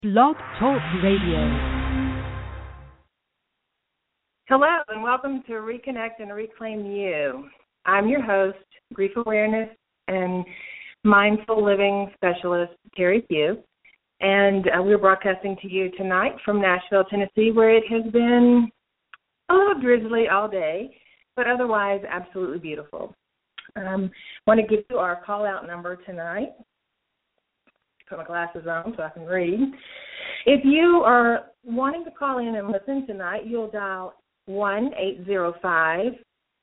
Blog Talk Radio. Hello, and welcome to Reconnect and Reclaim You. I'm your host, grief awareness and mindful living specialist, Terry Pugh, and we're broadcasting to you tonight from Nashville, Tennessee, where it has been a little drizzly all day, but otherwise absolutely beautiful. Want to give you our call-out number tonight. Put my glasses on so I can read. If you are wanting to call in and listen tonight, you'll dial 1-805-292-0349.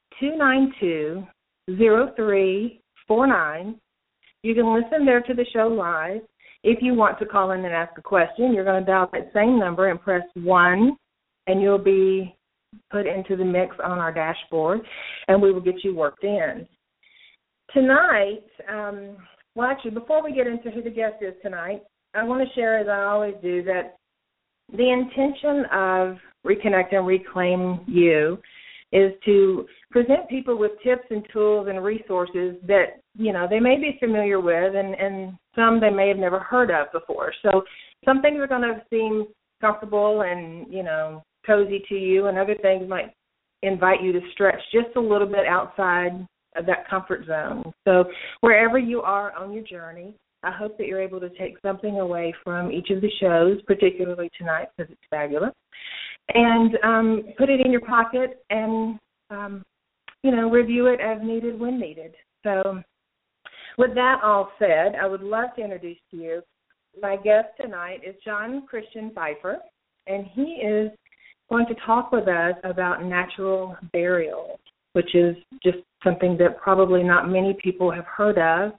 You can listen there to the show live. If you want to call in and ask a question, you're going to dial that same number and press 1, and you'll be put into the mix on our dashboard, and we will get you worked in. Tonight, well, actually, before we get into who the guest is tonight, I want to share, as I always do, that the intention of Reconnect and Reclaim You is to present people with tips and tools and resources that, you know, they may be familiar with and some they may have never heard of before. So some things are going to seem comfortable and, you know, cozy to you, and other things might invite you to stretch just a little bit outside of that comfort zone. So wherever you are on your journey, I hope that you're able to take something away from each of the shows, particularly tonight because it's fabulous, and put it in your pocket and, you know, review it as needed when needed. So with that all said, I would love to introduce to you my guest tonight is John Christian Pfeiffer, and he is going to talk with us about natural burial, which is just something that probably not many people have heard of,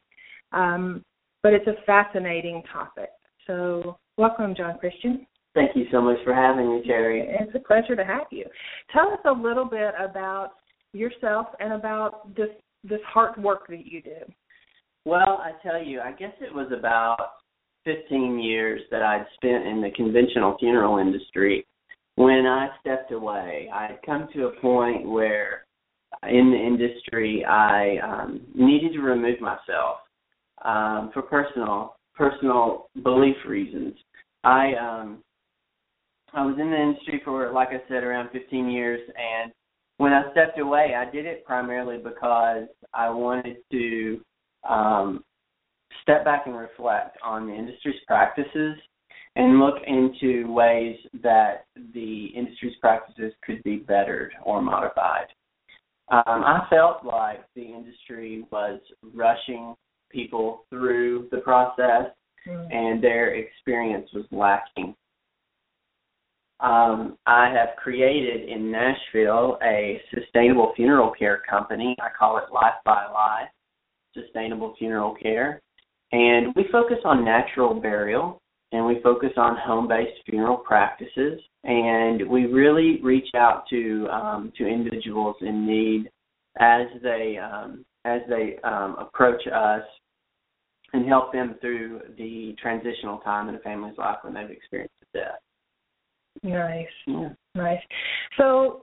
but it's a fascinating topic. So welcome, John Christian. Thank you so much for having me, Terry. It's a pleasure to have you. Tell us a little bit about yourself and about this heart work that you do. Well, I tell you, I guess it was about 15 years that I'd spent in the conventional funeral industry. When I stepped away, I had come to a point where in the industry I needed to remove myself for personal belief reasons. I was in the industry for, like I said, around 15 years, and when I stepped away, I did it primarily because I wanted to step back and reflect on the industry's practices and look into ways that the industry's practices could be bettered or modified. I felt like the industry was rushing people through the process, and their experience was lacking. I have created in Nashville a sustainable funeral care company. I call it Life by Life, Sustainable Funeral Care. And we focus on natural burial, and we focus on home-based funeral practices. And we really reach out to individuals in need as they approach us and help them through the transitional time in a family's life when they've experienced a death. Nice. Yeah. Nice. So,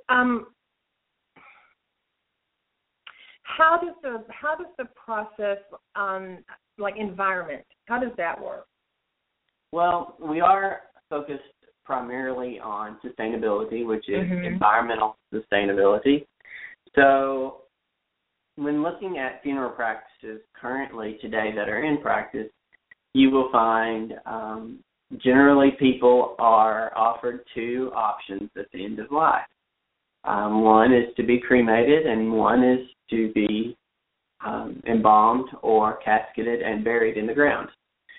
how does the process like environment? How does that work? Well, we are focused primarily on sustainability, which is environmental sustainability. So when looking at funeral practices currently today that are in practice, you will find generally people are offered two options at the end of life. One is to be cremated, and one is to be embalmed or casketed and buried in the ground.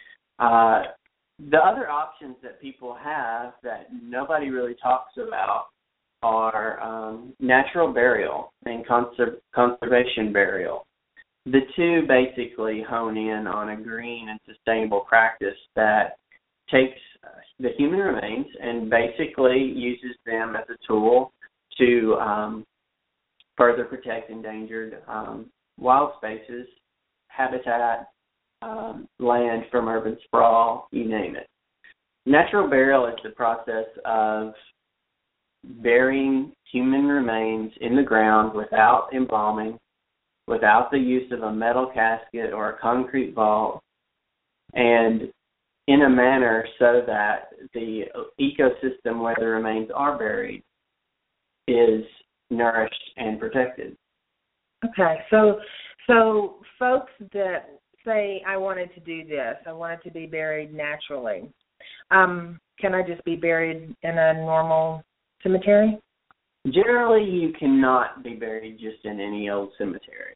The other options that people have that nobody really talks about are natural burial and conservation burial. The two basically hone in on a green and sustainable practice that takes the human remains and basically uses them as a tool to further protect endangered wild spaces, habitat, land from urban sprawl, you name it. Natural burial is the process of burying human remains in the ground without embalming, without the use of a metal casket or a concrete vault, and in a manner so that the ecosystem where the remains are buried is nourished and protected. Okay, so folks that say, I wanted to do this, I wanted to be buried naturally, can I just be buried in a normal cemetery? Generally, you cannot be buried just in any old cemetery.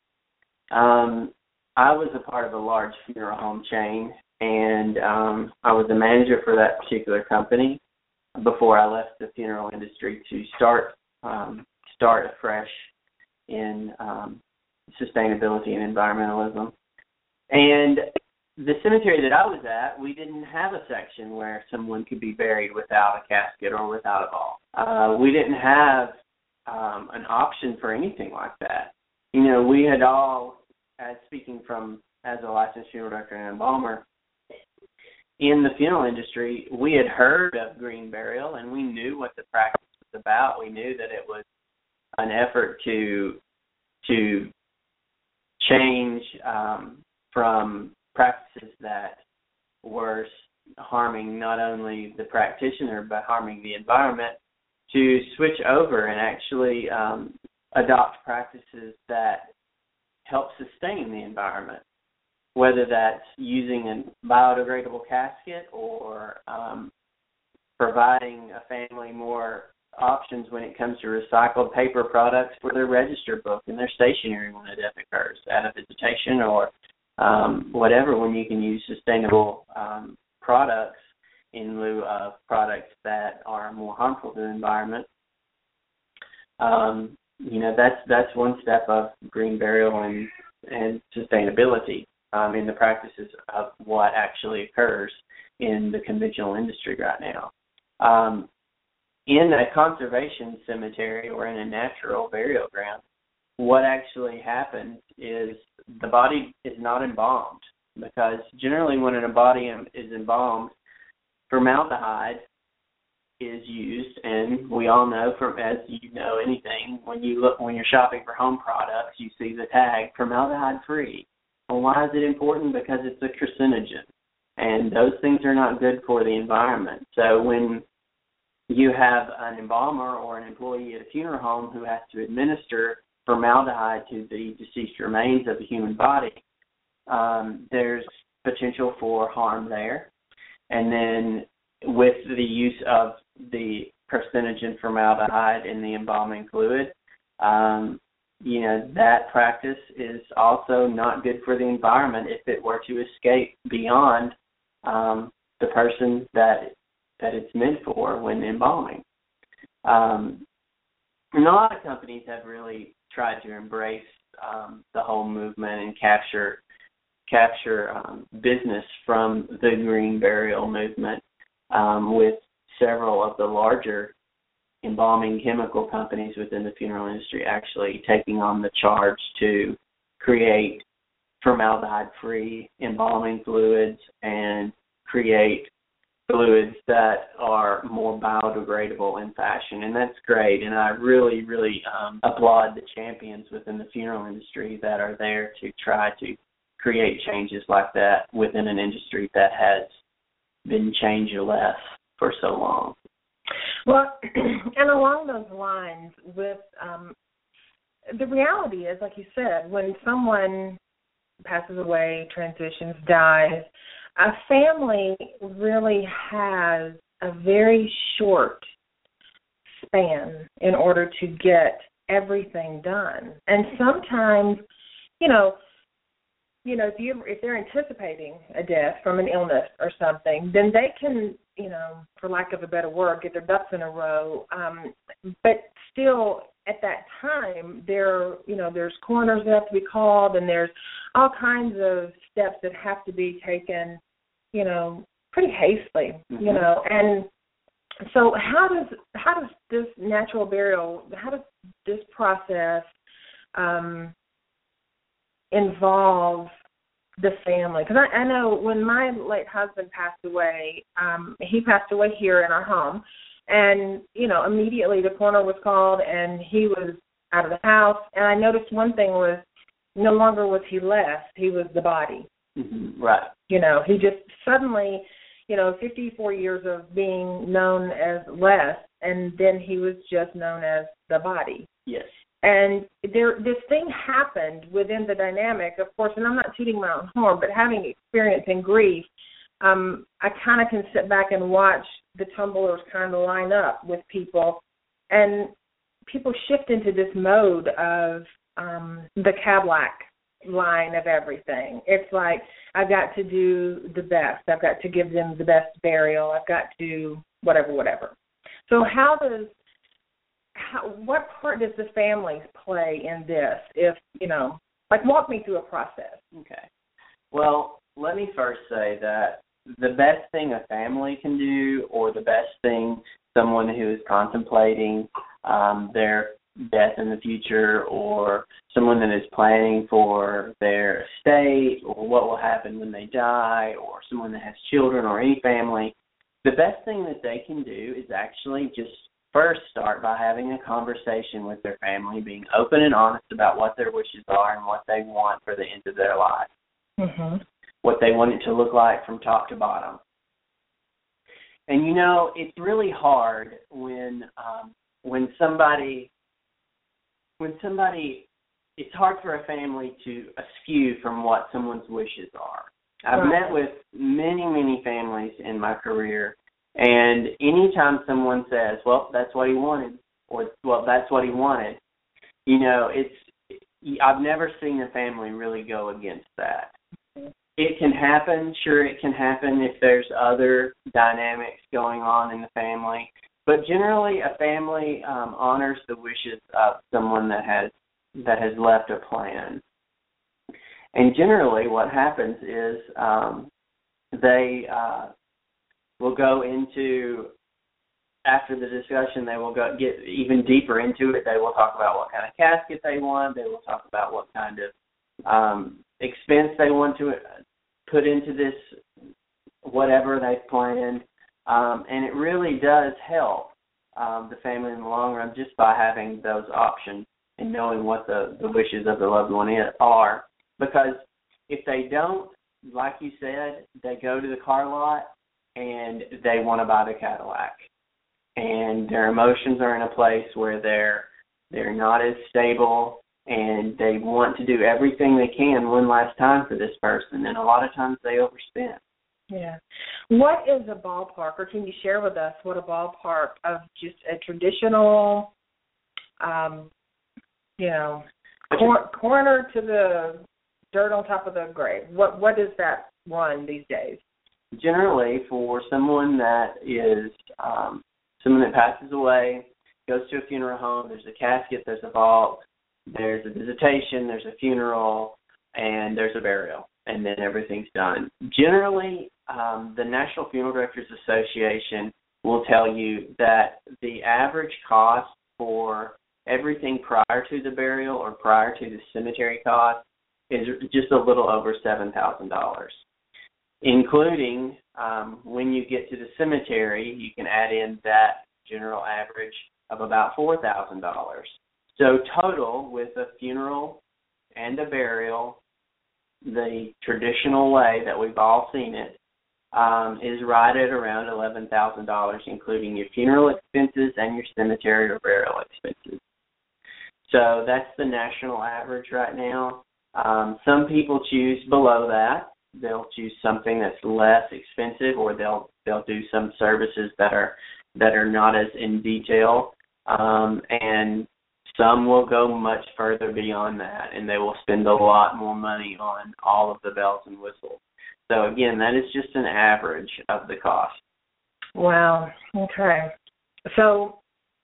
I was a part of a large funeral home chain, and I was the manager for that particular company before I left the funeral industry to start afresh in sustainability and environmentalism. And the cemetery that I was at, we didn't have a section where someone could be buried without a casket or without a vault. We didn't have an option for anything like that. You know, we had all, speaking from as a licensed funeral director and embalmer, in the funeral industry, we had heard of green burial and we knew what the practice was about. We knew that it was an effort to change from practices that were harming not only the practitioner but harming the environment, to switch over and actually adopt practices that help sustain the environment, whether that's using a biodegradable casket or providing a family more options when it comes to recycled paper products for their register book and their stationery when a death occurs out of visitation, or whatever, when you can use sustainable products in lieu of products that are more harmful to the environment. You know, that's one step of green burial and sustainability in the practices of what actually occurs in the conventional industry right now. In a conservation cemetery or in a natural burial ground, what actually happens is the body is not embalmed, because generally when a body is embalmed, formaldehyde is used, and we all know, from, as you know anything, when you're shopping for home products, you see the tag formaldehyde free. Well, why is it important? Because it's a carcinogen, and those things are not good for the environment. So when you have an embalmer or an employee at a funeral home who has to administer formaldehyde to the deceased remains of the human body, there's potential for harm there. And then with the use of the carcinogen formaldehyde in the embalming fluid, you know, that practice is also not good for the environment if it were to escape beyond the person that it's meant for when embalming. And a lot of companies have really tried to embrace the whole movement and capture business from the green burial movement, with several of the larger embalming chemical companies within the funeral industry actually taking on the charge to create formaldehyde-free embalming fluids and create fluids that are more biodegradable in fashion. And that's great, and I really, really applaud the champions within the funeral industry that are there to try to create changes like that within an industry that has been changeless for so long. Well, and along those lines, with the reality is, like you said, when someone passes away, transitions, dies, a family really has a very short span in order to get everything done. And sometimes, if they're anticipating a death from an illness or something, then they can, for lack of a better word, get their ducks in a row. But still, at that time, there's coroners that have to be called, and there's all kinds of steps that have to be taken, pretty hastily, And so, how does this natural burial, how does this process involve the family? Because I know when my late husband passed away, he passed away here in our home, and immediately the coroner was called and he was out of the house. And I noticed one thing was, no longer was he left; he was the body. Mm-hmm. Right. He just suddenly, 54 years of being known as Les, and then he was just known as the Body. Yes. And this thing happened within the dynamic, of course, and I'm not tooting my own horn, but having experience in grief, I kind of can sit back and watch the tumblers kind of line up with people, and people shift into this mode of the Cadillac line of everything. It's like, I've got to do the best. I've got to give them the best burial. I've got to whatever. So what part does the families play in this? If, walk me through a process. Okay. Well, let me first say that the best thing a family can do, or the best thing someone who is contemplating their death in the future, or someone that is planning for their estate, or what will happen when they die, or someone that has children, or any family, the best thing that they can do is actually just first start by having a conversation with their family, being open and honest about what their wishes are and what they want for the end of their life, what they want it to look like from top to bottom. And, it's really hard when somebody, it's hard for a family to askew from what someone's wishes are. I've met with many, many families in my career, and anytime someone says, well, that's what he wanted, or, well, that's what he wanted, I've never seen a family really go against that. It can happen, sure, it can happen if there's other dynamics going on in the family, but generally a family honors the wishes of someone that has left a plan. And generally what happens is they will go into, after the discussion, they will get even deeper into it. They will talk about what kind of casket they want. They will talk about what kind of expense they want to put into this, whatever they've planned. And it really does help the family in the long run just by having those options and knowing what the wishes of the loved one are. Because if they don't, like you said, they go to the car lot and they want to buy the Cadillac. And their emotions are in a place where they're not as stable, and they want to do everything they can one last time for this person, and a lot of times they overspend. Yeah. What is a ballpark, or can you share with us what a ballpark of just a traditional, corner to the dirt on top of the grave? What is that run these days? Generally, for someone that is someone that passes away, goes to a funeral home, there's a casket, there's a vault, there's a visitation, there's a funeral, and there's a burial, and then everything's done. Generally, the National Funeral Directors Association will tell you that the average cost for everything prior to the burial or prior to the cemetery cost is just a little over $7,000, including when you get to the cemetery, you can add in that general average of about $4,000. So total, with a funeral and a burial, the traditional way that we've all seen it, is right at around $11,000, including your funeral expenses and your cemetery or burial expenses. So that's the national average right now. Some people choose below that. They'll choose something that's less expensive, or they'll do some services that are not as in detail, and some will go much further beyond that, and they will spend a lot more money on all of the bells and whistles. So again, that is just an average of the cost. Wow. Okay. So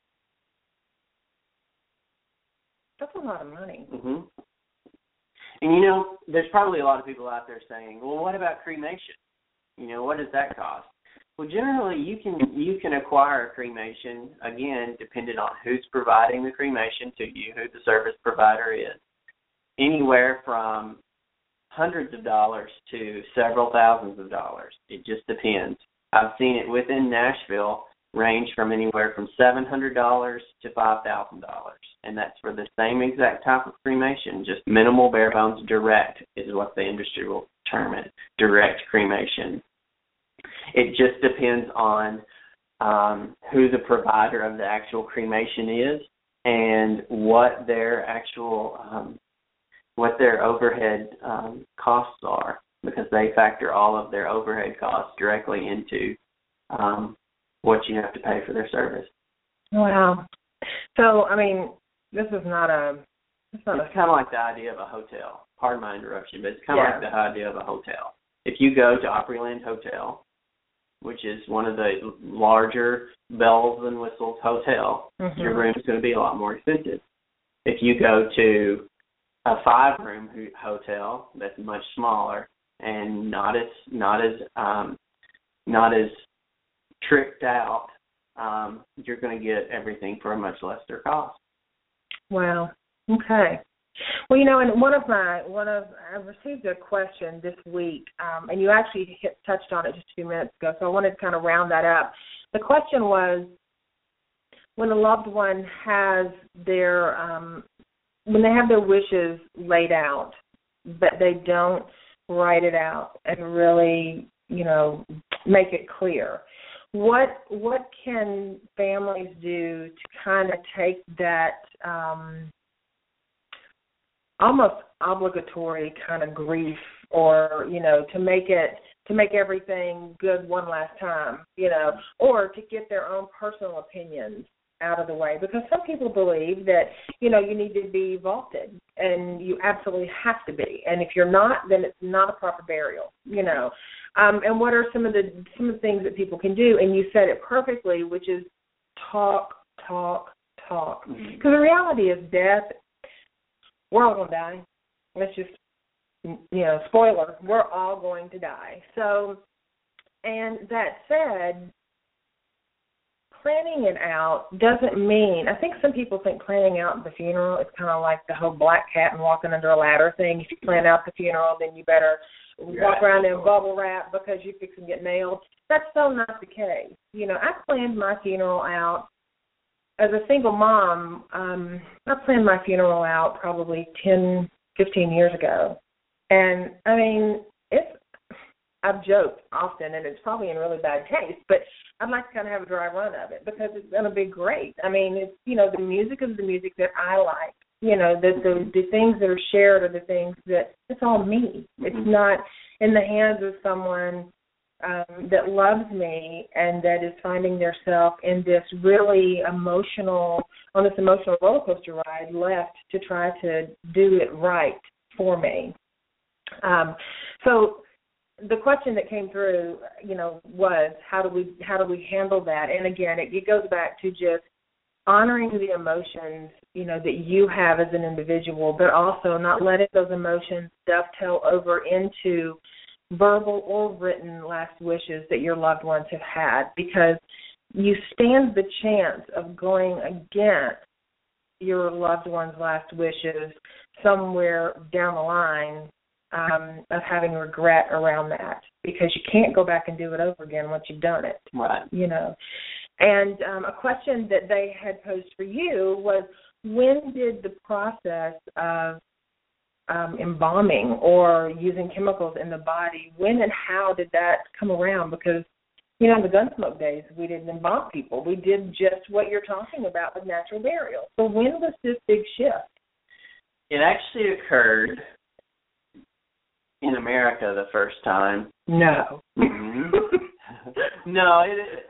that's a lot of money. Mm-hmm. And, there's probably a lot of people out there saying, well, what about cremation? What does that cost? Well, generally, you can acquire a cremation, again, depending on who's providing the cremation to you, who the service provider is, anywhere from hundreds of dollars to several thousands of dollars. It just depends. I've seen it within Nashville range from anywhere from $700 to $5,000, and that's for the same exact type of cremation, just minimal, bare bones, direct is what the industry will term it, direct cremation. It just depends on who the provider of the actual cremation is and what their actual overhead costs are, because they factor all of their overhead costs directly into what you have to pay for their service. Wow. So, I mean, this is not a... It's kind of like the idea of a hotel. Pardon my interruption, but it's kind of like the idea of a hotel. If you go to Opryland Hotel, which is one of the larger bells and whistles hotel, your room is going to be a lot more expensive. If you go to a 5-room hotel that's much smaller and not as tricked out, you're going to get everything for a much lesser cost. Wow. Okay. Well, and I received a question this week, and you actually touched on it just a few minutes ago, so I wanted to kind of round that up. The question was, when a loved one has when they have their wishes laid out, but they don't write it out and really, make it clear, what can families do to kind of take that almost obligatory kind of grief, or to make everything good one last time, or to get their own personal opinions out of the way? Because some people believe that you need to be vaulted, and you absolutely have to be, and if you're not, then it's not a proper burial, and what are some of the things that people can do? And you said it perfectly, which is talk. Because the reality is death. We're all going to die. Let's just, spoiler, we're all going to die. So, and that said, planning it out doesn't mean, I think some people think planning out the funeral is kind of like the whole black cat and walking under a ladder thing. If you plan out the funeral, then you better walk around in bubble wrap because you fix and get nailed. That's so not the case. I planned my funeral out. As a single mom, I planned my funeral out probably 10, 15 years ago. And, I mean, I've joked often, and it's probably in really bad taste, but I'd like to kind of have a dry run of it because it's going to be great. I mean, it's, the music is the music that I like. The things that are shared are the things that, it's all me. It's not in the hands of someone that loves me and that is finding theirself in this really emotional roller coaster ride left to try to do it right for me. So the question that came through, was how do we handle that? And again, it goes back to just honoring the emotions, that you have as an individual, but also not letting those emotions dovetail over into verbal or written last wishes that your loved ones have had, because you stand the chance of going against your loved one's last wishes somewhere down the line, of having regret around that, because you can't go back and do it over again once you've done it. Right. And a question that they had posed for you was, when did the process of embalming or using chemicals in the body, when and how did that come around? Because, in the Gunsmoke days, we didn't embalm people. We did just what you're talking about with natural burial. So when was this big shift? It actually occurred in America the first time. No. No,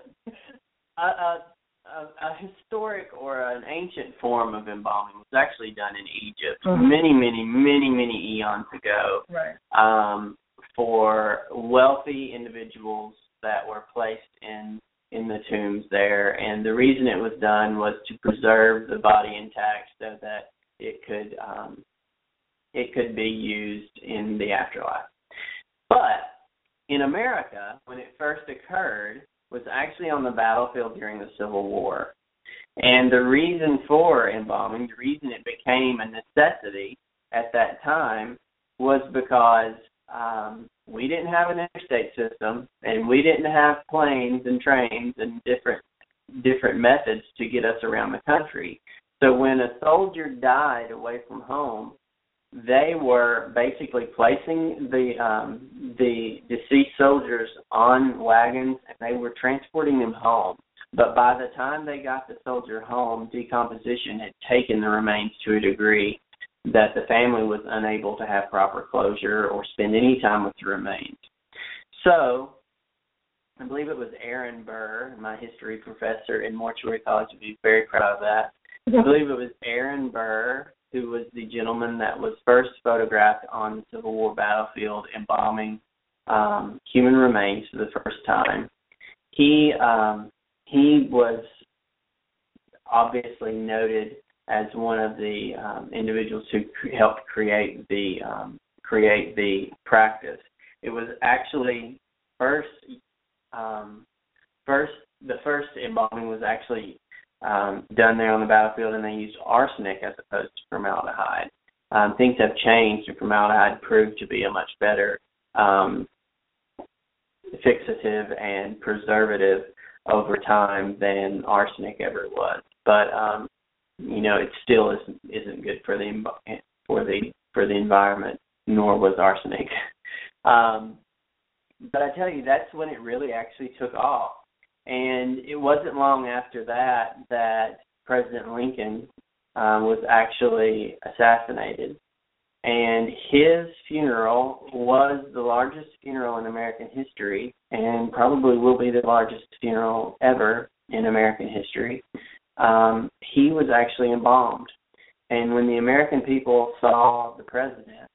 a historic or an ancient form of embalming was actually done in Egypt many eons ago, right. For wealthy individuals that were placed in the tombs there. And the reason it was done was to preserve the body intact so that it could be used in the afterlife. But in America, when it first occurred, was actually on the battlefield during the Civil War. And the reason for embalming, the reason it became a necessity at that time, was because we didn't have an interstate system, and we didn't have planes and trains and different methods to get us around the country. So when a soldier died away from home, they were basically placing the deceased soldiers on wagons, and they were transporting them home. But by the time they got the soldier home, decomposition had taken the remains to a degree that the family was unable to have proper closure or spend any time with the remains. So, I believe it was Aaron Burr, my history professor in Mortuary College, would be very proud of that. I believe it was Aaron Burr who was the gentleman that was first photographed on the Civil War battlefield embalming human remains for the first time. He was obviously noted as one of the individuals who helped create the practice. It was actually the first embalming was actually done there on the battlefield, and they used arsenic as opposed to formaldehyde. Things have changed, and formaldehyde proved to be a much better fixative and preservative over time than arsenic ever was. But it still isn't good for the environment, nor was arsenic. But I tell you, that's when it really actually took off. And it wasn't long after that President Lincoln was actually assassinated. And his funeral was the largest funeral in American history, and probably will be the largest funeral ever in American history. He was actually embalmed. And when the American people saw the president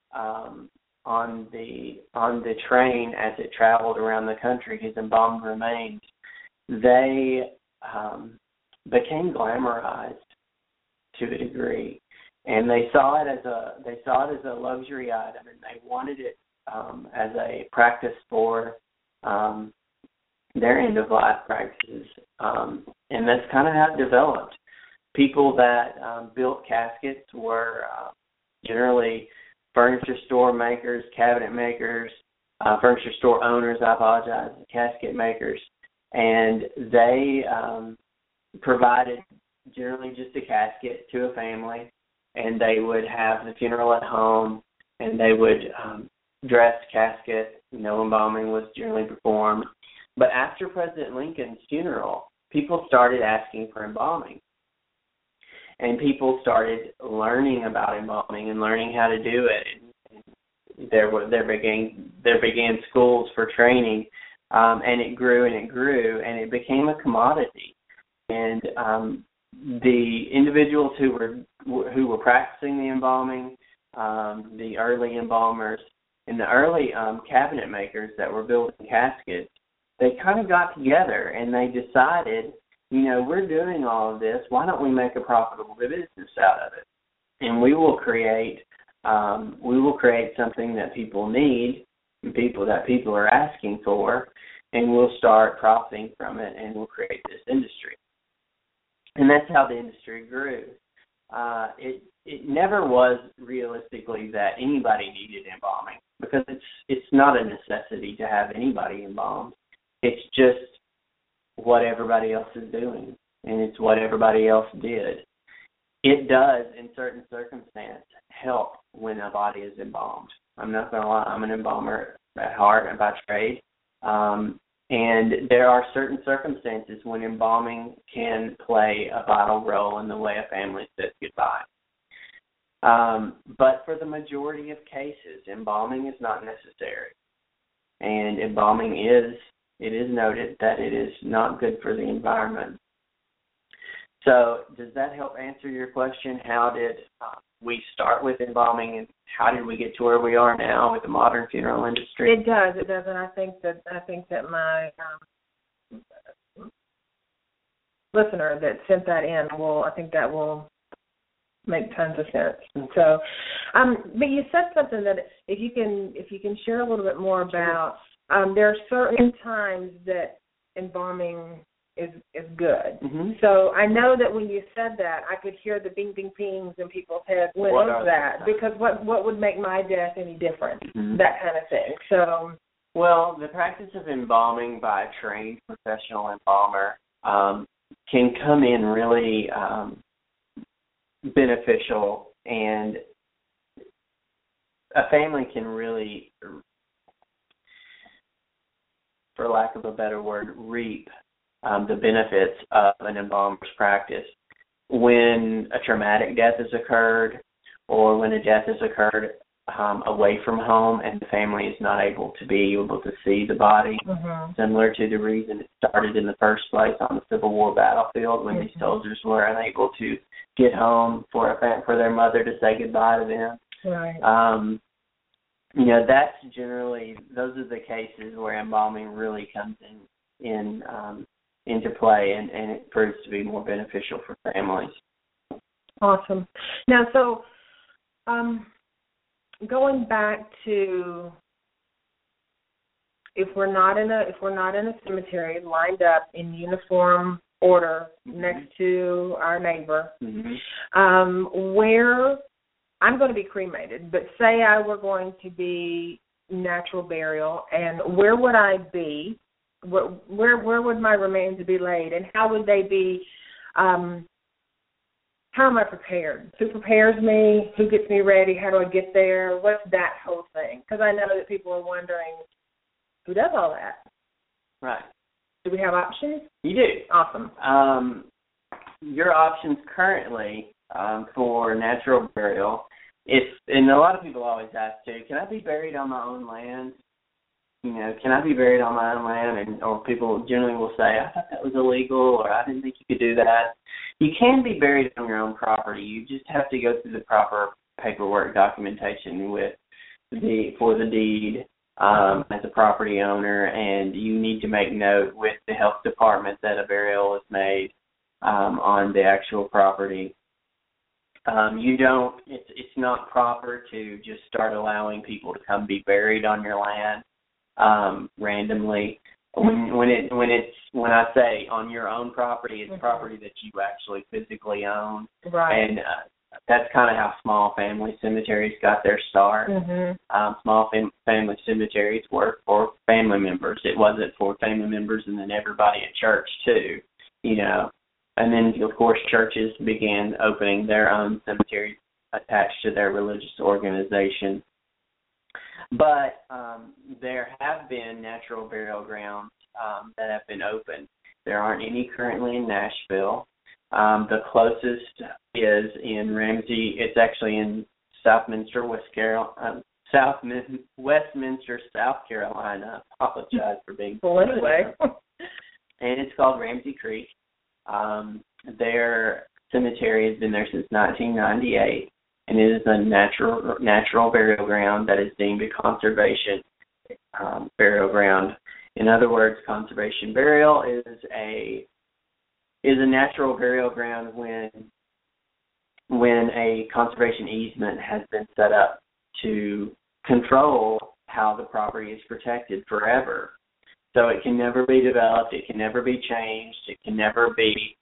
on the train as it traveled around the country, his embalmed remains, they became glamorized to a degree, and they saw it as a luxury item, and they wanted it as a practice for their end of life practices, and that's kind of how it developed. People that built caskets were generally furniture store makers, cabinet makers, furniture store owners, casket makers, and they provided generally just a casket to a family, and they would have the funeral at home, and they would dress the casket. No embalming was generally performed. But after President Lincoln's funeral, people started asking for embalming. And people started learning about embalming and learning how to do it. And there began schools for training, and it grew, and it became a commodity. And the individuals who were practicing the embalming, the early embalmers, and the early cabinet makers that were building caskets, they kind of got together and they decided, we're doing all of this. Why don't we make a profitable business out of it? And we will create something that people need, and people are asking for, and we'll start profiting from it, and we'll create this industry. And that's how the industry grew. It never was realistically that anybody needed embalming, because it's not a necessity to have anybody embalmed. It's just what everybody else is doing, and it's what everybody else did. It does, in certain circumstances, help when a body is embalmed. I'm not going to lie, I'm an embalmer at heart and by trade, and there are certain circumstances when embalming can play a vital role in the way a family says goodbye. But for the majority of cases, embalming is not necessary, and embalming it is noted that it is not good for the environment. So does that help answer your question? How did we start with embalming, and how did we get to where we are now with the modern funeral industry? It does, and I think that my listener that sent that in will make tons of sense. So, but you said something that if you can share a little bit more about. There are certain times that embalming is good. Mm-hmm. So I know that when you said that, I could hear the bing, bing, pings in people's heads. When is that? Because what would make my death any different? Mm-hmm. That kind of thing. So, well, the practice of embalming by a trained professional embalmer can come in really beneficial, and a family can really, for lack of a better word, reap the benefits of an embalmer's practice when a traumatic death has occurred, or when a death has occurred away from home and the family is not able to see the body, similar to the reason it started in the first place on the Civil War battlefield when these soldiers were unable to get home for their mother to say goodbye to them. Right. That's generally, those are the cases where embalming really comes into play, and it proves to be more beneficial for families. Awesome. Now, so going back to if we're not in a cemetery lined up in uniform order next to our neighbor, where I'm going to be cremated, but say I were going to be natural burial, and where would I be? Where would my remains be laid, and how would they be? How am I prepared? Who prepares me? Who gets me ready? How do I get there? What's that whole thing? Because I know that people are wondering, who does all that? Right. Do we have options? You do. Awesome. Your options currently for natural burial, and a lot of people always ask too, can I be buried on my own land? Can I be buried on my own land? Or people generally will say, I thought that was illegal, or I didn't think you could do that. You can be buried on your own property. You just have to go through the proper paperwork documentation for the deed as a property owner, and you need to make note with the health department that a burial is made on the actual property. It's not proper to just start allowing people to come be buried on your land randomly. When I say on your own property, it's property that you actually physically own. Right. And that's kind of how small family cemeteries got their start. Small family cemeteries were for family members. It wasn't for family members and then everybody at church too, And then, of course, churches began opening their own cemeteries attached to their religious organization. But there have been natural burial grounds that have been opened. There aren't any currently in Nashville. The closest is in Ramsey. It's actually in Westminster, South Carolina. I apologize for being anyway. And it's called Ramsey Creek. Their cemetery has been there since 1998. And it is a natural burial ground that is deemed a conservation burial ground. In other words, conservation burial is a natural burial ground when a conservation easement has been set up to control how the property is protected forever. So it can never be developed. It can never be changed. It can never be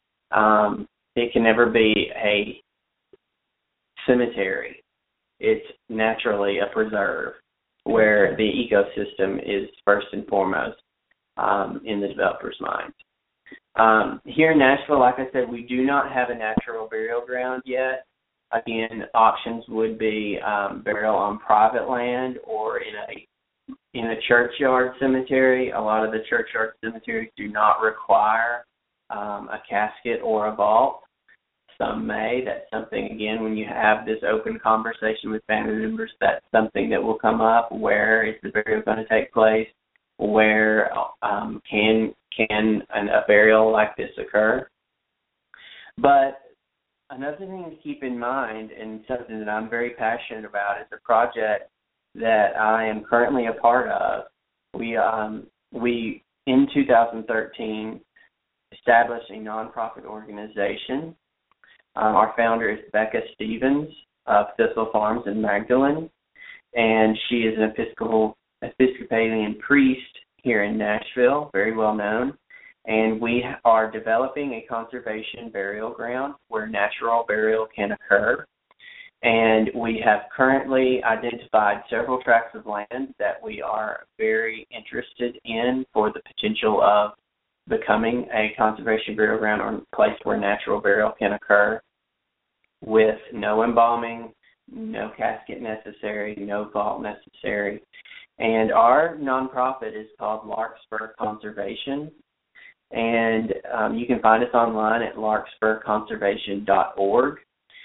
a cemetery. It's naturally a preserve where the ecosystem is first and foremost in the developer's mind. Here in Nashville, like I said, we do not have a natural burial ground yet. Again, options would be burial on private land or in a churchyard cemetery. A lot of the churchyard cemeteries do not require a casket or a vault. Some may. That's something, again, when you have this open conversation with family members, that's something that will come up. Where is the burial going to take place? Where can a burial like this occur? But another thing to keep in mind, and something that I'm very passionate about, is a project that I am currently a part of. We in 2013 established a nonprofit organization. Our founder is Becca Stevens of Thistle Farms in Magdalen, and she is an Episcopalian priest here in Nashville, very well known. And we are developing a conservation burial ground where natural burial can occur. And we have currently identified several tracts of land that we are very interested in for the potential of becoming a conservation burial ground or a place where natural burial can occur with no embalming, no casket necessary, no vault necessary. And our nonprofit is called Larkspur Conservation. And you can find us online at larkspurconservation.org.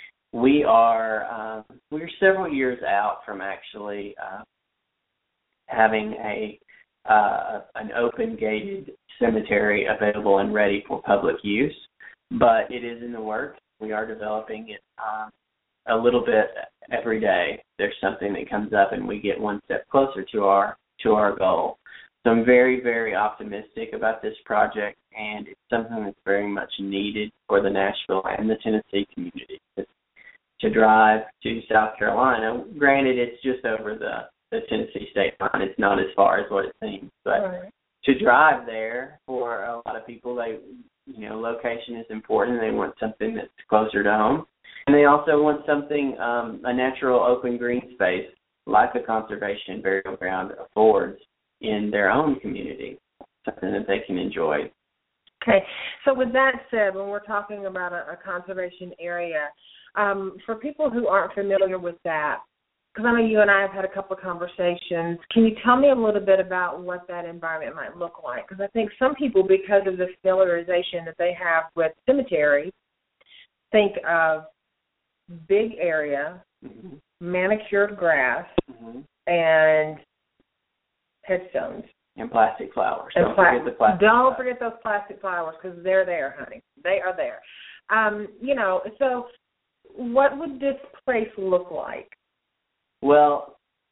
We're several years out from actually having an open gated cemetery available and ready for public use, but it is in the works. We are developing it a little bit every day. There's something that comes up, and we get one step closer to our goal. So I'm very, very optimistic about this project, and it's something that's very much needed for the Nashville and the Tennessee community. To drive to South Carolina, granted, it's just over the Tennessee state line. It's not as far as what it seems, but right. To drive there for a lot of people, location is important. They want something that's closer to home, and they also want something, a natural open green space like a conservation burial ground affords in their own community, something that they can enjoy. Okay, so with that said, when we're talking about a conservation area, for people who aren't familiar with that, because I know you and I have had a couple of conversations, can you tell me a little bit about what that environment might look like? Because I think some people, because of the familiarization that they have with cemeteries, think of big area, mm-hmm. manicured grass, mm-hmm. and headstones. And plastic flowers. And Don't forget the plastic Don't flowers. forget those plastic flowers, because they're there, honey. They are there. So what would this place look like? Well,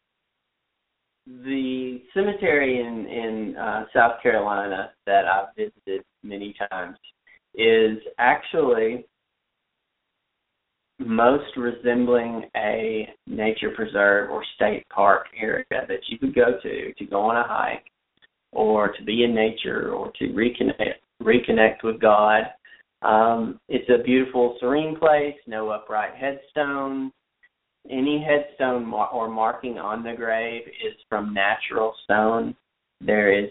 the cemetery in South Carolina that I've visited many times is actually most resembling a nature preserve or state park area that you could go to go on a hike or to be in nature or to reconnect with God. It's a beautiful, serene place, no upright headstones. Any headstone or marking on the grave is from natural stone. There is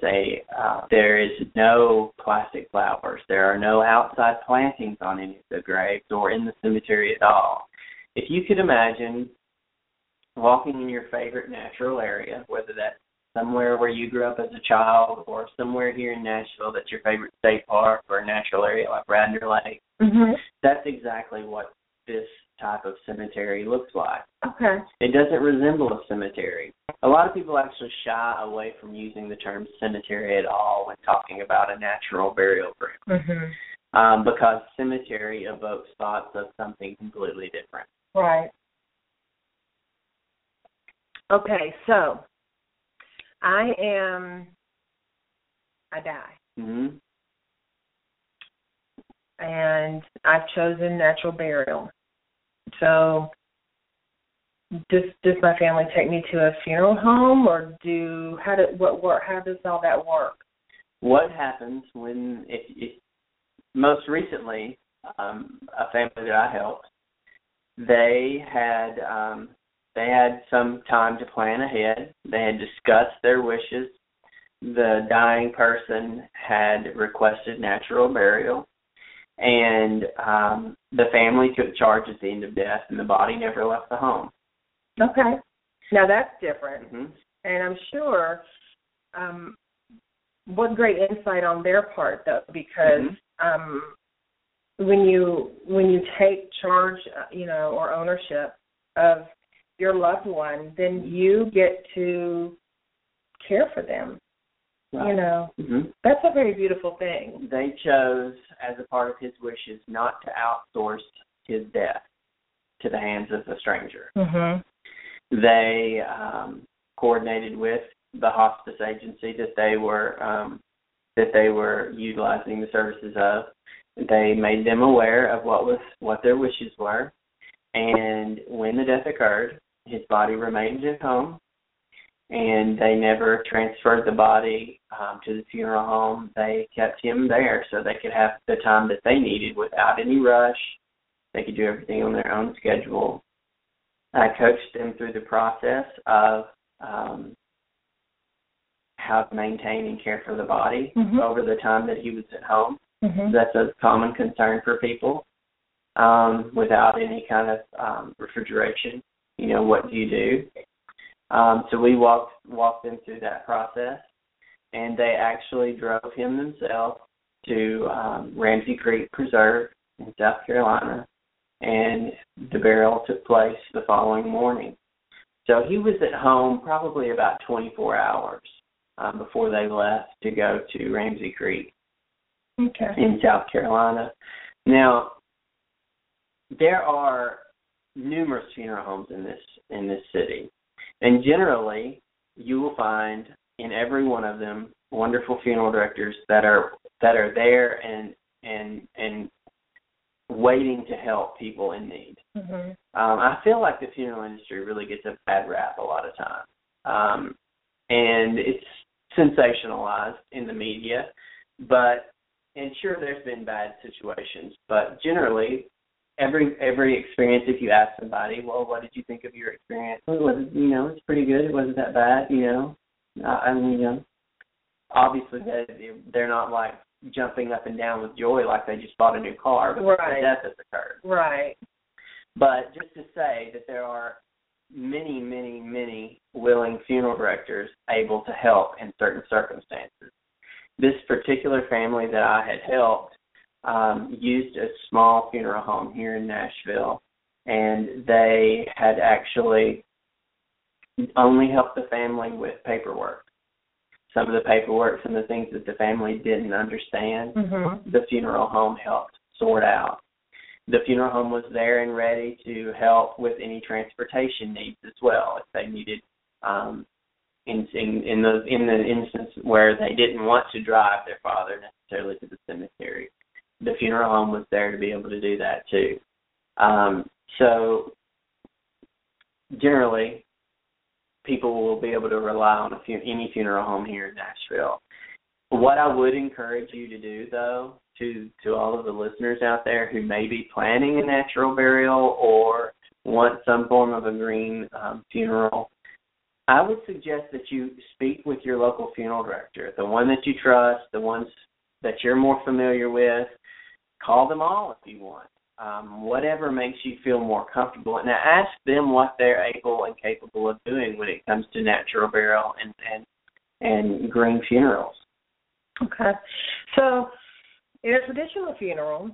no plastic flowers. There are no outside plantings on any of the graves or in the cemetery at all. If you could imagine walking in your favorite natural area, whether that's somewhere where you grew up as a child or somewhere here in Nashville that's your favorite state park or a natural area like Radnor Lake, mm-hmm. that's exactly what this type of cemetery looks like. Okay. It doesn't resemble a cemetery. A lot of people actually shy away from using the term cemetery at all when talking about a natural burial ground, mm-hmm. Because cemetery evokes thoughts of something completely different. Right. Okay, so I die. Mm-hmm. And I've chosen natural burial. So does my family take me to a funeral home, or how does all that work? What happens when if most recently a family that I helped, they had some time to plan ahead. They had discussed their wishes. The dying person had requested natural burial. And the family took charge at the end of death, and the body never left the home. Okay. Now that's different. Mm-hmm. And I'm sure what great insight on their part, though, because mm-hmm. When you take charge, or ownership of your loved one, then you get to care for them. Right. Mm-hmm. That's a very beautiful thing. They chose, as a part of his wishes, not to outsource his death to the hands of a stranger. Mm-hmm. They coordinated with the hospice agency that they were utilizing the services of. They made them aware of what their wishes were, and when the death occurred, his body remained at home. And they never transferred the body to the funeral home. They kept him there so they could have the time that they needed without any rush. They could do everything on their own schedule. I coached them through the process of how to maintain and care for the body mm-hmm. over the time that he was at home. Mm-hmm. That's a common concern for people without any kind of refrigeration. what do you do? So we walked them through that process, and they actually drove him themselves to Ramsey Creek Preserve in South Carolina, and the burial took place the following morning. So he was at home probably about 24 hours before they left to go to Ramsey Creek in South Carolina. Now, there are numerous funeral homes in this city, and generally you will find in every one of them wonderful funeral directors that are there and waiting to help people in need. Mm-hmm. I feel like the funeral industry really gets a bad rap a lot of times, and it's sensationalized in the media. And sure, there's been bad situations, but generally, every experience, if you ask somebody, well, what did you think of your experience? Well, it's pretty good. It wasn't that bad, obviously they're not like jumping up and down with joy like they just bought a new car because the death has occurred. Right. But just to say that there are many, many, many willing funeral directors able to help in certain circumstances. This particular family that I had helped used a small funeral home here in Nashville, and they had actually only helped the family with paperwork. Some of the paperwork, some of the things that the family didn't understand, the funeral home helped sort out. The funeral home was there and ready to help with any transportation needs as well, if they needed, in the instance where they didn't want to drive their father necessarily to the cemetery. The funeral home was there to be able to do that too. So generally, people will be able to rely on any funeral home here in Nashville. What I would encourage you to do, though, to all of the listeners out there who may be planning a natural burial or want some form of a green funeral, I would suggest that you speak with your local funeral director, the one that you trust, the ones that you're more familiar with. Call them all if you want. Whatever makes you feel more comfortable. And ask them what they're able and capable of doing when it comes to natural burial and green funerals. Okay. So in a traditional funeral,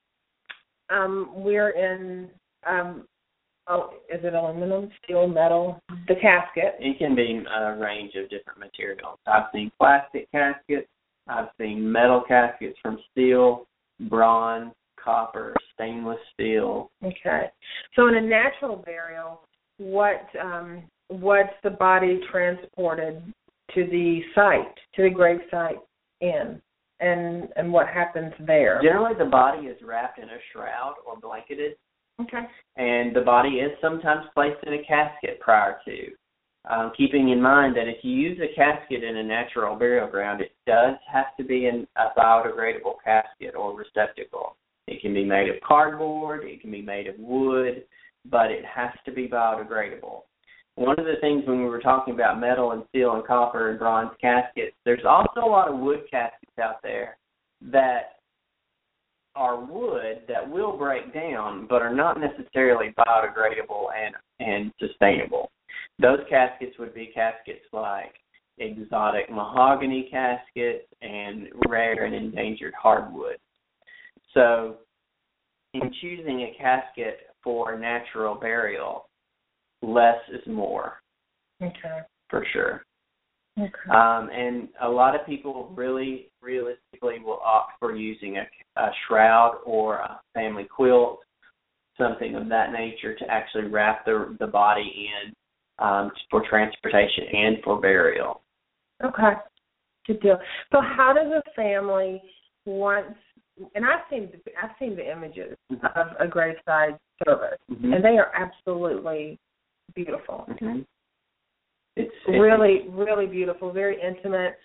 we're in, is it aluminum, steel, metal, the casket? It can be a range of different materials. I've seen plastic caskets. I've seen metal caskets from steel, bronze, copper, stainless steel. Okay. So in a natural burial, what's the body transported to the site, to the grave site in? And what happens there? Generally, the body is wrapped in a shroud or blanketed. Okay. And the body is sometimes placed in a casket prior to. Keeping in mind that if you use a casket in a natural burial ground, it does have to be in a biodegradable casket or receptacle. It can be made of cardboard, it can be made of wood, but it has to be biodegradable. One of the things when we were talking about metal and steel and copper and bronze caskets, there's also a lot of wood caskets out there that are wood that will break down but are not necessarily biodegradable and sustainable. Those caskets would be caskets like exotic mahogany caskets and rare and endangered hardwood. So in choosing a casket for natural burial, less is more. Okay. For sure. Okay. And a lot of people really realistically will opt for using a shroud or a family quilt, something of that nature, to actually wrap the body in for transportation and for burial. Okay. Good deal. So how does a family and I've seen the images of a graveside service, and they are absolutely beautiful. Mm-hmm. It's really, really beautiful, very intimate.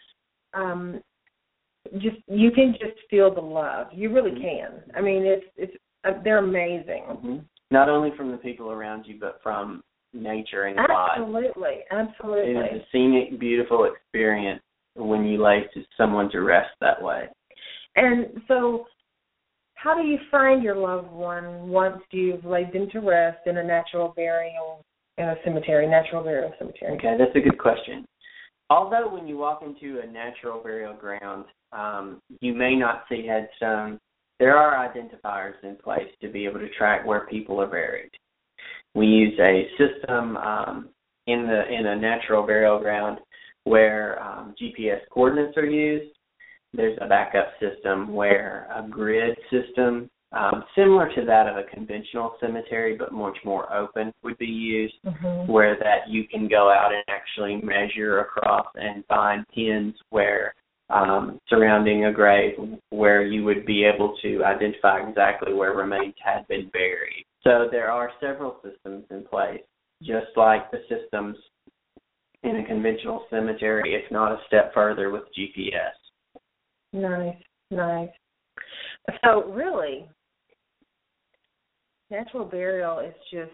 You can just feel the love. You really can. I mean, they're amazing. Mm-hmm. Not only from the people around you, but from nature and God. Absolutely. It is a scenic, beautiful experience when you lay someone to rest that way. And so, how do you find your loved one once you've laid them to rest in a natural burial in a cemetery, natural burial cemetery? Okay, that's a good question. Although when you walk into a natural burial ground, you may not see headstones, there are identifiers in place to be able to track where people are buried. We use a system in a natural burial ground where GPS coordinates are used. There's a backup system where a grid system, similar to that of a conventional cemetery but much more open, would be used, where that you can go out and actually measure across and find pins where surrounding a grave where you would be able to identify exactly where remains had been buried. So there are several systems in place, just like the systems in a conventional cemetery, if not a step further with GPS. Nice. So really, natural burial is just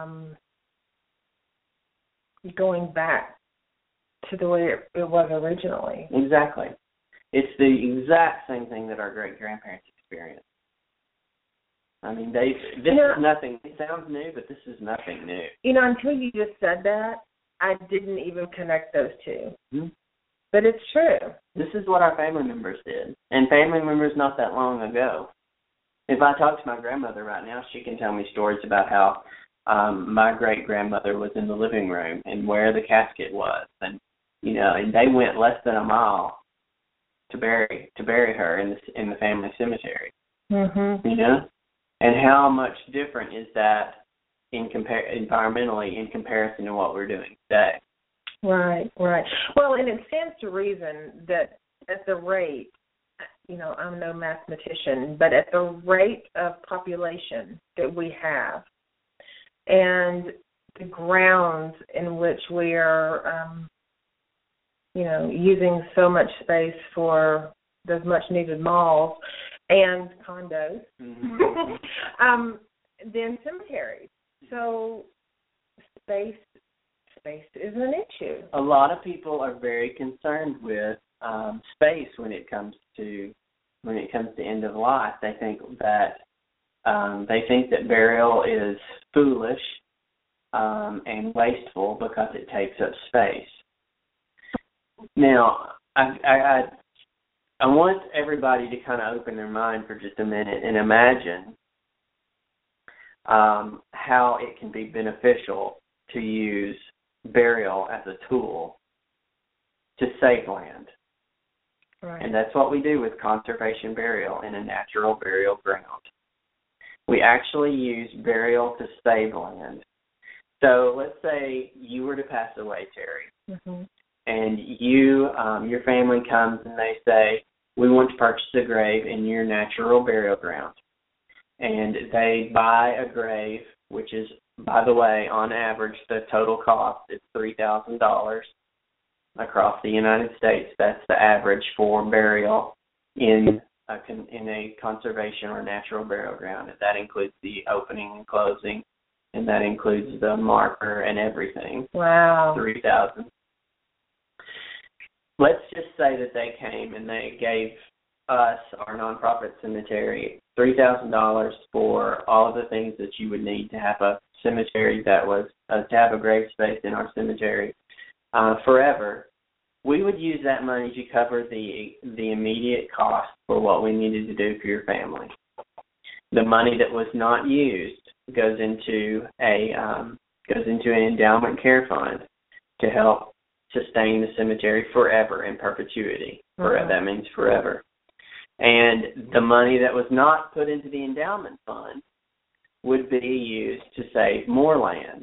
going back to the way it was originally. Exactly. It's the exact same thing that our great-grandparents experienced. I mean, this is nothing. It sounds new, but this is nothing new. Until you just said that, I didn't even connect those two. Mm-hmm. But it's true. This is what our family members did, and family members not that long ago. If I talk to my grandmother right now, she can tell me stories about how my great-grandmother was in the living room and where the casket was, and and they went less than a mile to bury her in the family cemetery. Mm-hmm. And how much different is that environmentally in comparison to what we're doing today? Right. Well, and it stands to reason that at the rate, I'm no mathematician, but at the rate of population that we have and the grounds in which we are, using so much space for those much-needed malls and condos, then cemeteries. So space is an issue. A lot of people are very concerned with space when it comes to end of life. They think that burial is foolish and wasteful because it takes up space. Now, I want everybody to kind of open their mind for just a minute and imagine how it can be beneficial to use burial as a tool to save land. Right. And that's what we do with conservation burial in a natural burial ground. We actually use burial to save land. So let's say you were to pass away, Terry, and your family comes and they say, we want to purchase a grave in your natural burial ground. And they buy a grave, which is, by the way, on average, the total cost is $3,000 across the United States. That's the average for burial in a conservation or natural burial ground. That includes the opening and closing, and that includes the marker and everything. Wow. $3,000. Let's just say that they came and they gave us, our nonprofit cemetery, $3,000 for all of the things that you would need to have a cemetery to have a grave space in our cemetery forever. We would use that money to cover the immediate cost for what we needed to do for your family. The money that was not used goes into an endowment care fund to help sustain the cemetery forever in perpetuity. That means forever. And the money that was not put into the endowment fund would be used to save more land.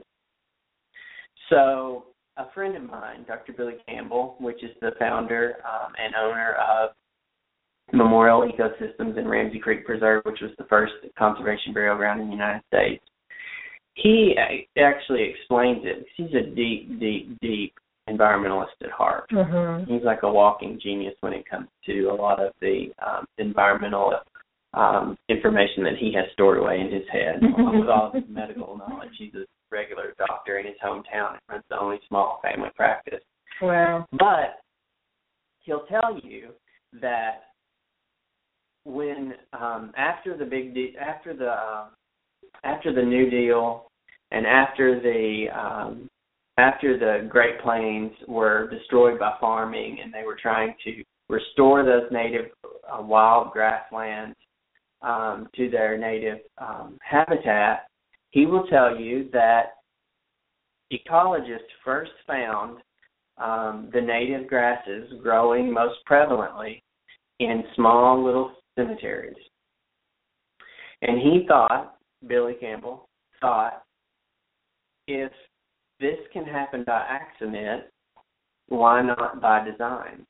So a friend of mine, Dr. Billy Campbell, which is the founder and owner of Memorial Ecosystems in Ramsey Creek Preserve, which was the first conservation burial ground in the United States, he actually explains it. He's a deep environmentalist at heart. He's like a walking genius when it comes to a lot of the environmental information that he has stored away in his head, along with all of his medical knowledge. He's a regular doctor in his hometown and runs the only small family practice. Wow. But he'll tell you that when after the New Deal And after the Great Plains were destroyed by farming, and they were trying to restore those native wild grasslands to their native habitat, he will tell you that ecologists first found the native grasses growing most prevalently in small little cemeteries. And he thought, Billy Campbell thought, if this can happen by accident, why not by design?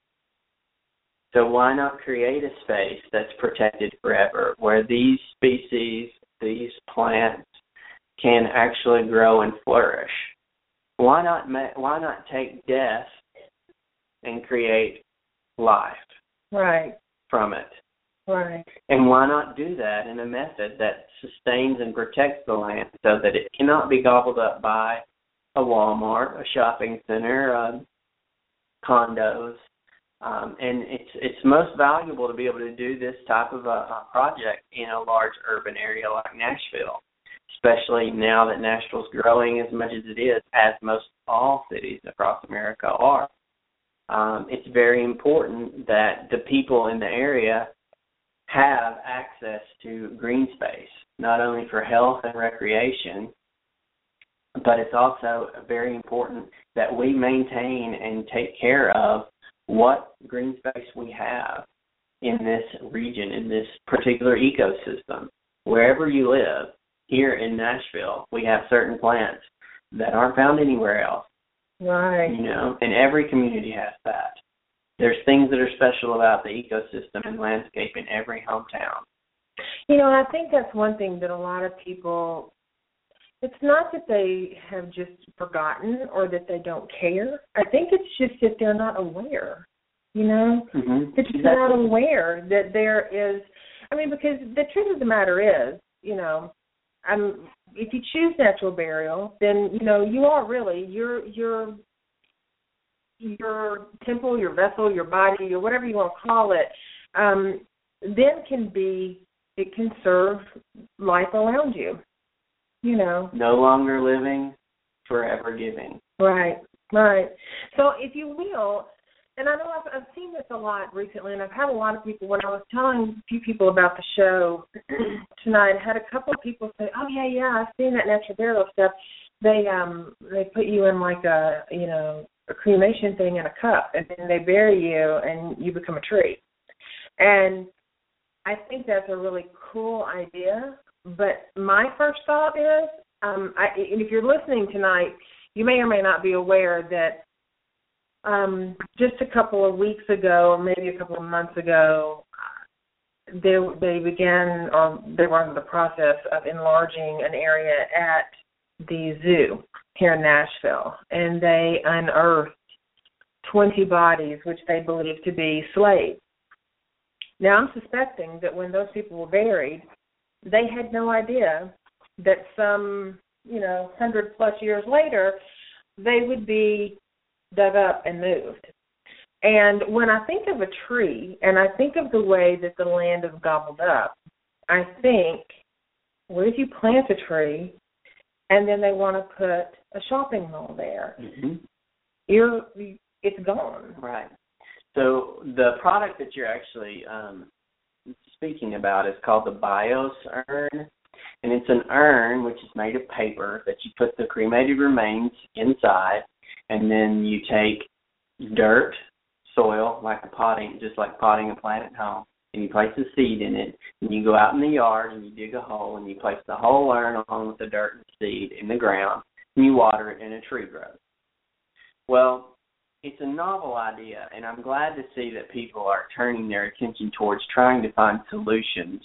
So why not create a space that's protected forever, where these species, these plants, can actually grow and flourish? Why not take death and create life from it? Right. And why not do that in a method that sustains and protects the land so that it cannot be gobbled up by a Walmart, a shopping center, condos? And it's most valuable to be able to do this type of a project in a large urban area like Nashville, especially now that Nashville's growing as much as it is, as most all cities across America are. It's very important that the people in the area have access to green space, not only for health and recreation, but it's also very important that we maintain and take care of what green space we have in this region, in this particular ecosystem. Wherever you live, here in Nashville, we have certain plants that aren't found anywhere else. Right. And every community has that. There's things that are special about the ecosystem and landscape in every hometown. I think that's one thing that a lot of people, it's not that they have just forgotten or that they don't care. I think it's just that they're not aware, Mm-hmm. They're just not aware that there is, because the truth of the matter is, if you choose natural burial, then, you are really, your temple, your vessel, your body, or whatever you want to call it, then it can serve life around you, No longer living, forever giving. Right. So if you will, and I know I've seen this a lot recently, and I've had a lot of people, when I was telling a few people about the show tonight, I had a couple of people say, oh, yeah, I've seen that natural burial stuff. They put you in like a cremation thing in a cup, and then they bury you, and you become a tree. And I think that's a really cool idea, but my first thought is, and if you're listening tonight, you may or may not be aware that just a couple of weeks ago, or maybe a couple of months ago, they began, or they were in the process of enlarging an area at the zoo here in Nashville, and they unearthed 20 bodies, which they believe to be slaves. Now, I'm suspecting that when those people were buried, they had no idea that some, 100-plus years later, they would be dug up and moved. And when I think of a tree, and I think of the way that the land is gobbled up, I think, what if you plant a tree, and then they want to put a shopping mall there? Mm-hmm. It's gone. Right. So the product that you're actually speaking about is called the BIOS urn, and it's an urn which is made of paper that you put the cremated remains inside, and then you take dirt, soil, just like potting a plant at home, and you place a seed in it, and you go out in the yard and you dig a hole, and you place the whole urn along with the dirt and seed in the ground, and you water it, and a tree grows. Well, it's a novel idea, and I'm glad to see that people are turning their attention towards trying to find solutions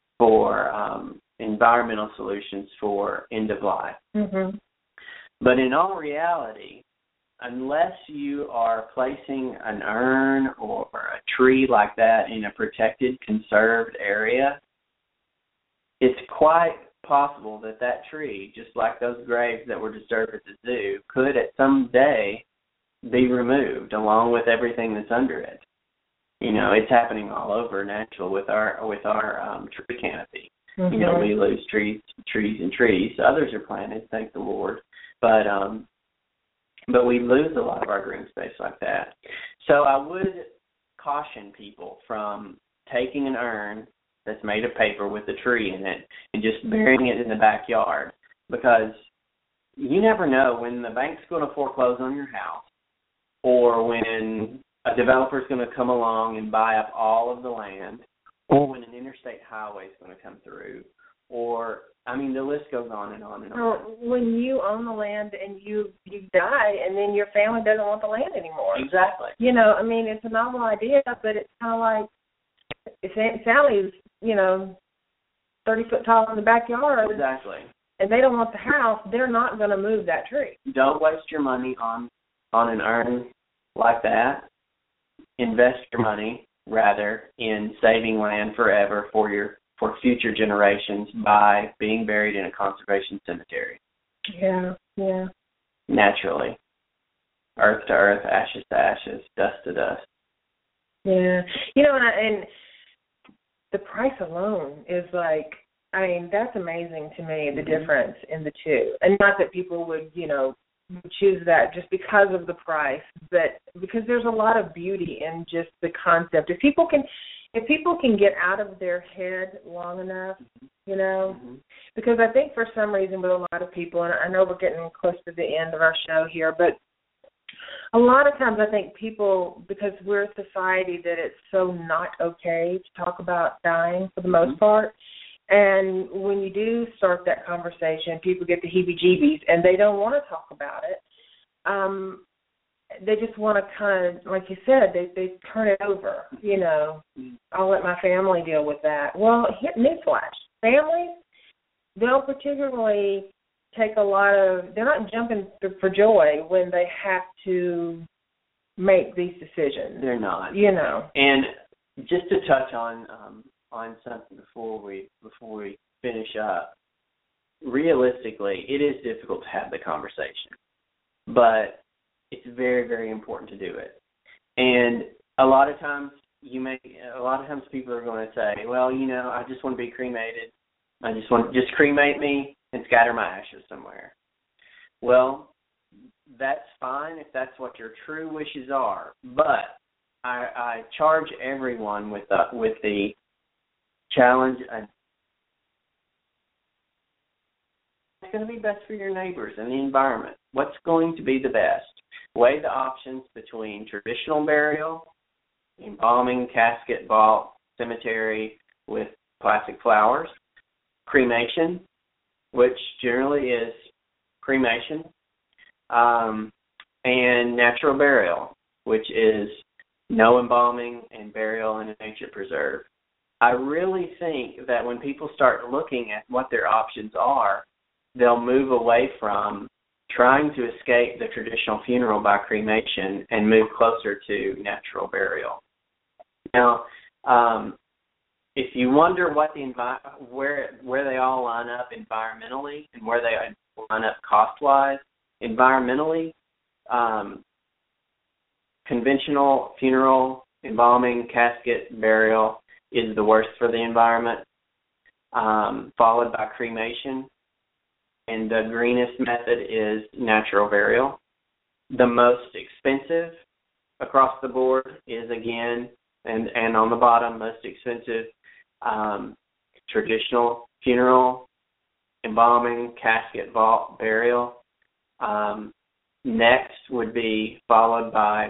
for environmental solutions for end of life. Mm-hmm. But in all reality, unless you are placing an urn or a tree like that in a protected, conserved area, it's quite possible that that tree, just like those graves that were disturbed at the zoo, could at some day be removed along with everything that's under it. It's happening all over Nashville with our tree canopy. Mm-hmm. We lose trees trees and trees. Others are planted, thank the Lord. But we lose a lot of our green space like that. So I would caution people from taking an urn that's made of paper with a tree in it and just burying it in the backyard, because you never know when the bank's going to foreclose on your house, or when a developer's going to come along and buy up all of the land, or when an interstate highway is going to come through, or, I mean, the list goes on and on and on. Or when you own the land and you die and then your family doesn't want the land anymore. Exactly. You know, I mean, it's a novel idea, but it's kind of like if Aunt Sally's, 30 foot tall in the backyard. Exactly. And they don't want the house, they're not going to move that tree. Don't waste your money on an urn like that. Invest your money, rather, in saving land forever for future generations by being buried in a conservation cemetery. Yeah. Naturally. Earth to earth, ashes to ashes, dust to dust. Yeah. And the price alone is like, I mean, that's amazing to me, the difference in the two. And not that people would, choose that just because of the price, but because there's a lot of beauty in just the concept. If people can get out of their head long enough, because I think for some reason with a lot of people, and I know we're getting close to the end of our show here, but a lot of times I think people, because we're a society that it's so not okay to talk about dying for the most part, and when you do start that conversation, people get the heebie-jeebies and they don't want to talk about it. They just want to kind of, like you said, they turn it over, I'll let my family deal with that. Well, newsflash, families don't particularly take they're not jumping for joy when they have to make these decisions. They're not. And just to touch on something before we finish up, realistically, it is difficult to have the conversation, but it's very, very important to do it. And a lot of times people are going to say, well, I just want to be cremated. I just cremate me and scatter my ashes somewhere. Well, that's fine if that's what your true wishes are, but I charge everyone with the challenge. What's going to be best for your neighbors and the environment? What's going to be the best? Weigh the options between traditional burial, embalming, casket, vault, cemetery with plastic flowers, cremation, which generally is cremation, and natural burial, which is no embalming and burial in a nature preserve. I really think that when people start looking at what their options are, they'll move away from trying to escape the traditional funeral by cremation and move closer to natural burial. Now, if you wonder what where they all line up environmentally and where they line up cost-wise, environmentally, conventional funeral, embalming, casket, burial is the worst for the environment, followed by cremation. And the greenest method is natural burial. The most expensive across the board is, again, and on the bottom, most expensive, traditional funeral, embalming, casket, vault, burial. Next would be followed by,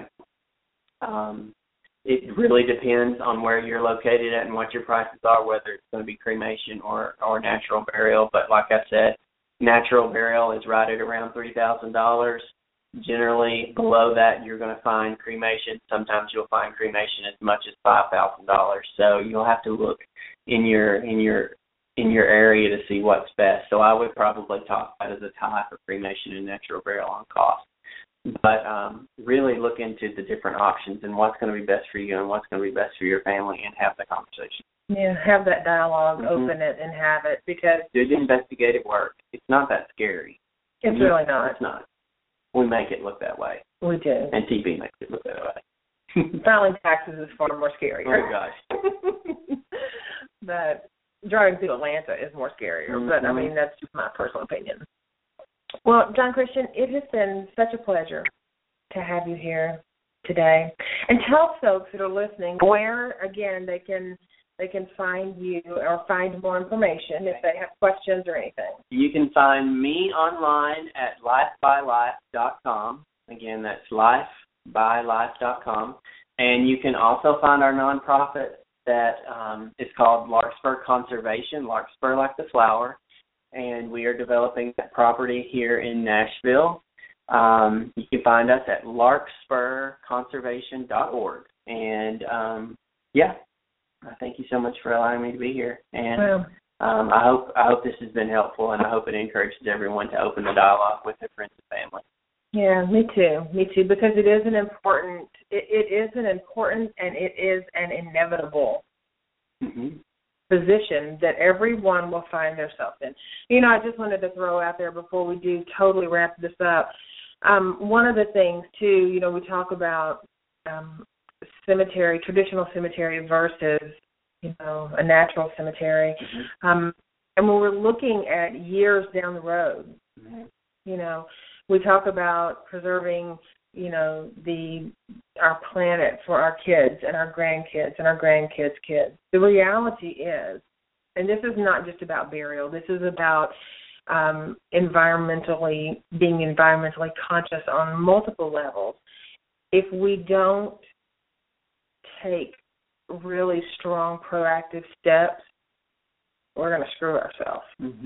it really depends on where you're located at and what your prices are, whether it's going to be cremation or natural burial. But like I said, natural burial is right at around $3,000. Generally, below that, you're going to find cremation. Sometimes you'll find cremation as much as $5,000. So you'll have to look in your area to see what's best. So I would probably talk that as a tie for cremation and natural burial on cost. But really look into the different options and what's going to be best for you and what's going to be best for your family, and have the conversation. Yeah, have that dialogue, open it, and have it, because do the investigative work. It's not that scary. It's really not. It's not. We make it look that way. We do. And TV makes it look that way. Filing taxes is far more scary. Oh, gosh. But driving through Atlanta is more scarier. But, I mean, that's just my personal opinion. Well, John Christian, it has been such a pleasure to have you here today. And tell folks that are listening where, again, they can find you or find more information if they have questions or anything. You can find me online at lifebylife.com. Again, that's lifebylife.com. And you can also find our nonprofit that is called Larkspur Conservation, Larkspur like the flower. And we are developing that property here in Nashville. You can find us at larkspurconservation.org. And, I thank you so much for allowing me to be here. And I hope this has been helpful, and I hope it encourages everyone to open the dialogue with their friends and family. Yeah, me too, because it is an important and it is an inevitable position that everyone will find themselves in. You know, I just wanted to throw out there before we do totally wrap this up. One of the things, too, you know, we talk about traditional cemetery versus, you know, a natural cemetery. And when we're looking at years down the road, you know, we talk about preserving, you know, our planet for our kids and our grandkids and our grandkids' kids. The reality is, and this is not just about burial, this is about being environmentally conscious on multiple levels. If we don't take really strong proactive steps, we're going to screw ourselves.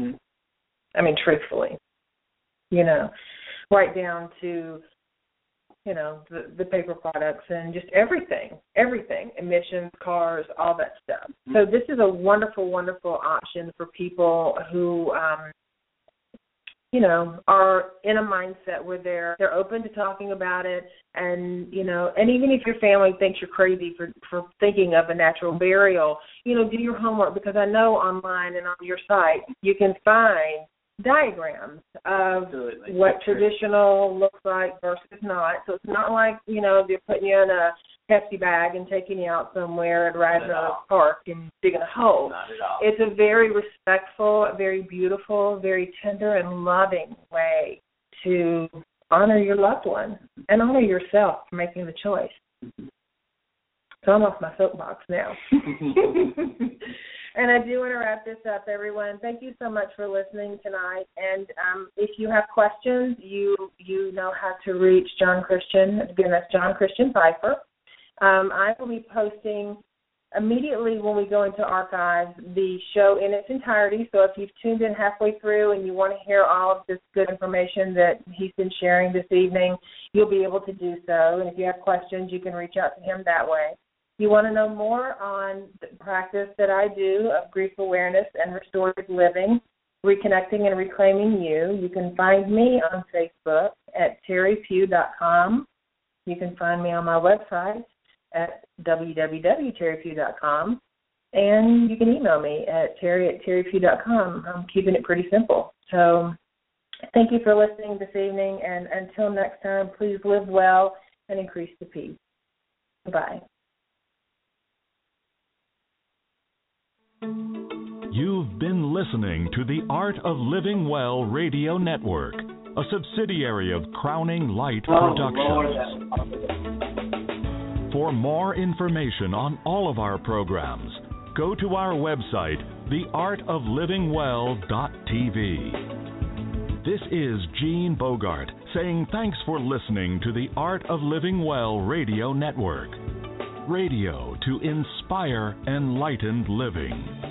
I mean, truthfully, you know, right down to, you know, the paper products and just everything, emissions, cars, all that stuff. So this is a wonderful, wonderful option for people who, you know, are in a mindset where they're open to talking about it, and, you know, and even if your family thinks you're crazy for thinking of a natural burial, you know, do your homework, because I know online and on your site you can find diagrams of what traditional looks like versus not. So it's not like, you know, they're putting you in a Pepsi bag and taking you out somewhere at Radnor Park and digging a hole. Not at all. It's a very respectful, very beautiful, very tender and loving way to honor your loved one and honor yourself for making the choice. So I'm off my soapbox now. And I do want to wrap this up, everyone. Thank you so much for listening tonight. And if you have questions, you know how to reach John Christian. Again, that's John Christian Pfeiffer. I will be posting immediately when we go into archives the show in its entirety. So if you've tuned in halfway through and you want to hear all of this good information that he's been sharing this evening, you'll be able to do so. And if you have questions, you can reach out to him that way. You want to know more on the practice that I do of grief awareness and restorative living, reconnecting and reclaiming you can find me on Facebook at terrypugh.com. You can find me on my website at www.terrypugh.com. And you can email me at terry@terrypugh.com. I'm keeping it pretty simple. So thank you for listening this evening. And until next time, please live well and increase the peace. Bye. You've been listening to the Art of Living Well Radio Network, a subsidiary of Crowning Light Productions. For more information on all of our programs, go to our website, theartoflivingwell.tv. This is Gene Bogart saying thanks for listening to the Art of Living Well Radio Network. Radio to inspire enlightened living.